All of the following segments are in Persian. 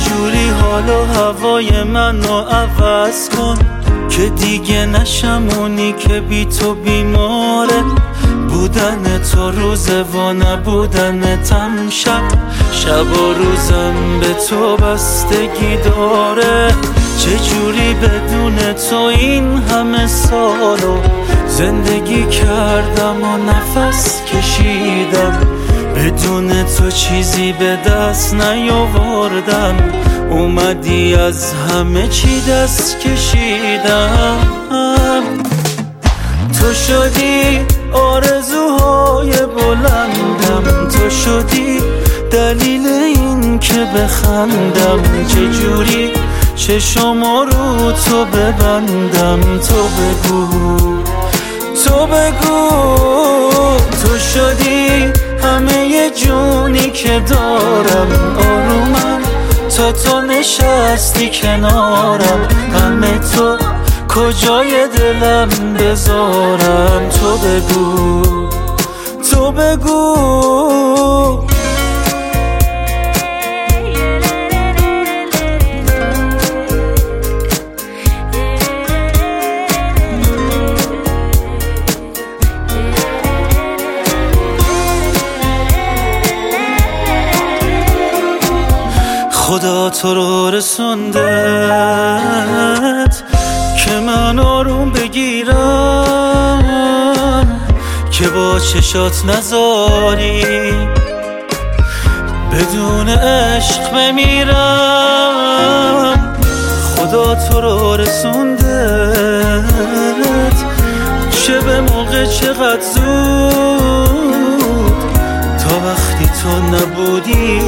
چجوری حال و هوای منو عوض کن که دیگه نشم اونی که بی تو بیماره. بودن تو روزه و نبودنتم شب، شب و روزم به تو بستگی داره. چجوری بدون تو این همه سالو زندگی کردم و نفس کشیدم، بدون تو چیزی به دست نیاوردم. اومدی از همه چی دست کشیدم. تو شدی آرزوهای بلندم، تو شدی دلیل این که بخندم. چجوری چشمو رو تو ببندم؟ تو بگو، تو بگو. تو شدی همه جونی که دارم، آرومم تا تو نشستی کنارم. همه تو کجای دلم بذارم؟ تو بگو، تو بگو. خدا تو رو رسوندت که من آروم بگیرم، که با چشات نذاری بدون عشق بمیرم. خدا تو رو رسوندت چه به موقع چقدر زود، تا وقتی تو نبودی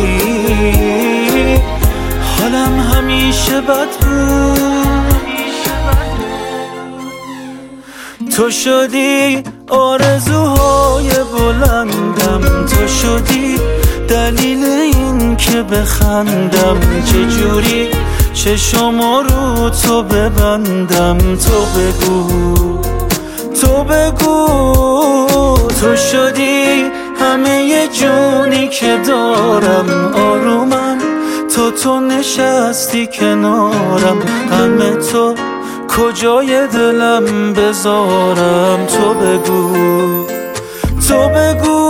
حالم همیشه بد بود. تو شدی آرزوهای بلندم، تو شدی دلیل این که بخندم. چجوری چشمو رو تو ببندم؟ تو بگو، تو بگو. تو شدی همه جونی که دارم، آرومم تا تو نشستی کنارم. همه تو کجای دلم بذارم؟ تو بگو، تو بگو.